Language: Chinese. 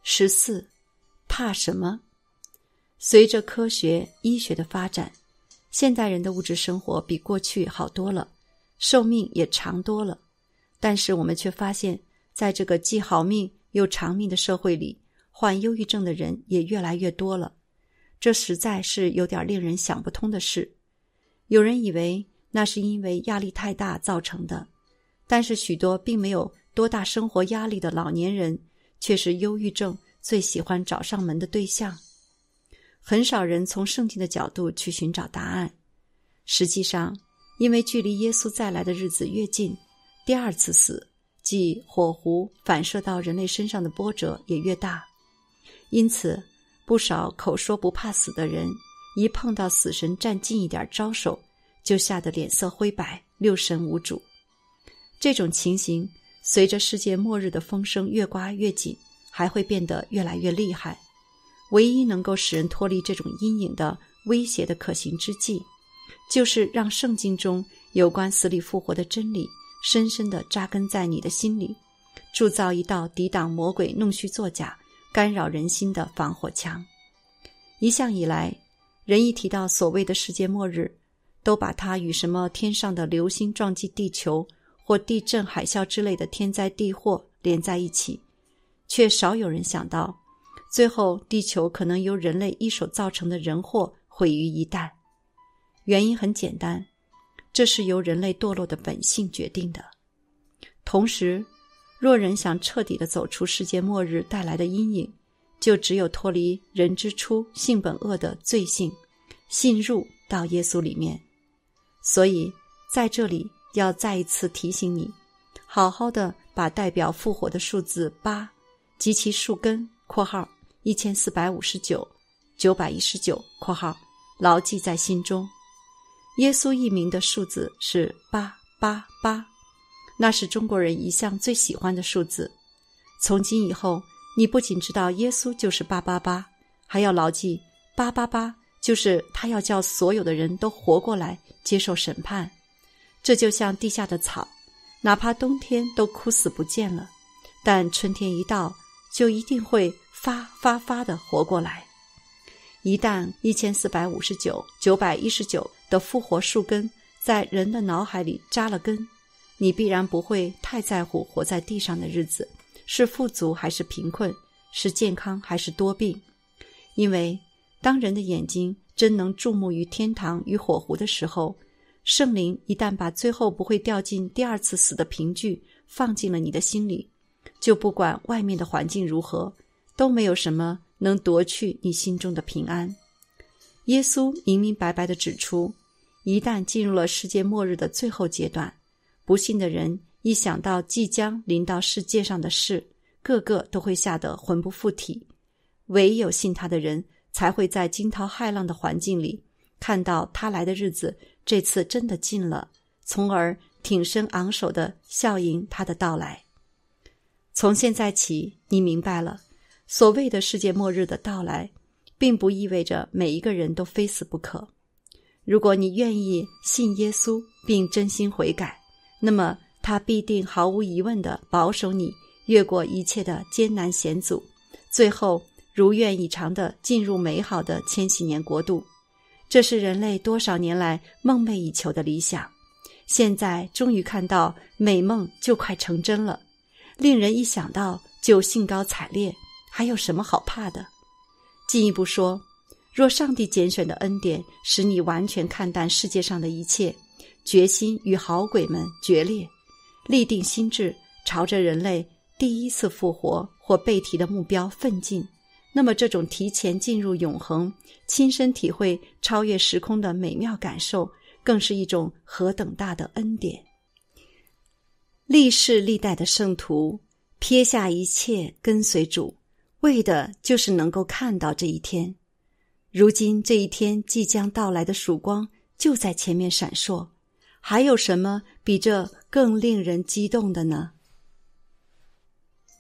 14. 怕什么？随着科学医学的发展，现代人的物质生活比过去好多了，寿命也长多了。但是我们却发现，在这个既好命又长命的社会里，患忧郁症的人也越来越多了。这实在是有点令人想不通的事。有人以为那是因为压力太大造成的，但是许多并没有多大生活压力的老年人，却是忧郁症最喜欢找上门的对象。很少人从圣经的角度去寻找答案。实际上，因为距离耶稣再来的日子越近，第二次死，即火湖反射到人类身上的波折也越大。因此，不少口说不怕死的人，一碰到死神站近一点招手，就吓得脸色灰白，六神无主。这种情形随着世界末日的风声越刮越紧，还会变得越来越厉害。唯一能够使人脱离这种阴影的威胁的可行之计，就是让圣经中有关死里复活的真理深深地扎根在你的心里，铸造一道抵挡魔鬼弄虚作假、干扰人心的防火墙。一向以来，人一提到所谓的世界末日，都把它与什么天上的流星撞击地球或地震海啸之类的天灾地祸连在一起，却少有人想到最后地球可能由人类一手造成的人祸毁于一旦。原因很简单，这是由人类堕落的本性决定的。同时，若人想彻底地走出世界末日带来的阴影，就只有脱离人之初性本恶的罪性，信入到耶稣里面。所以在这里要再一次提醒你，好好的把代表复活的数字8及其树根括号1459 919括号牢记在心中。耶稣一名的数字是888，那是中国人一向最喜欢的数字。从今以后，你不仅知道耶稣就是888，还要牢记888就是他要叫所有的人都活过来接受审判。这就像地下的草，哪怕冬天都枯死不见了，但春天一到，就一定会发地活过来。一旦1459 919的复活树根在人的脑海里扎了根，你必然不会太在乎活在地上的日子是富足还是贫困，是健康还是多病。因为当人的眼睛真能注目于天堂与火湖的时候，圣灵一旦把最后不会掉进第二次死的凭据放进了你的心里，就不管外面的环境如何，都没有什么能夺去你心中的平安。耶稣明明白白地指出，一旦进入了世界末日的最后阶段，不信的人一想到即将临到世界上的事，个个都会吓得魂不附体。唯有信他的人才会在惊涛骇浪的环境里看到他来的日子这次真的近了，从而挺身昂首地笑迎他的到来。从现在起，你明白了，所谓的世界末日的到来，并不意味着每一个人都非死不可。如果你愿意信耶稣并真心悔改，那么他必定毫无疑问地保守你越过一切的艰难险阻，最后如愿以偿地进入美好的千禧年国度。这是人类多少年来梦寐以求的理想，现在终于看到美梦就快成真了，令人一想到就兴高采烈，还有什么好怕的？进一步说，若上帝拣选的恩典使你完全看淡世界上的一切，决心与好鬼们决裂，立定心志，朝着人类第一次复活或被提的目标奋进，那么这种提前进入永恒，亲身体会超越时空的美妙感受，更是一种何等大的恩典。历世历代的圣徒撇下一切跟随主，为的就是能够看到这一天。如今这一天即将到来的曙光就在前面闪烁，还有什么比这更令人激动的呢？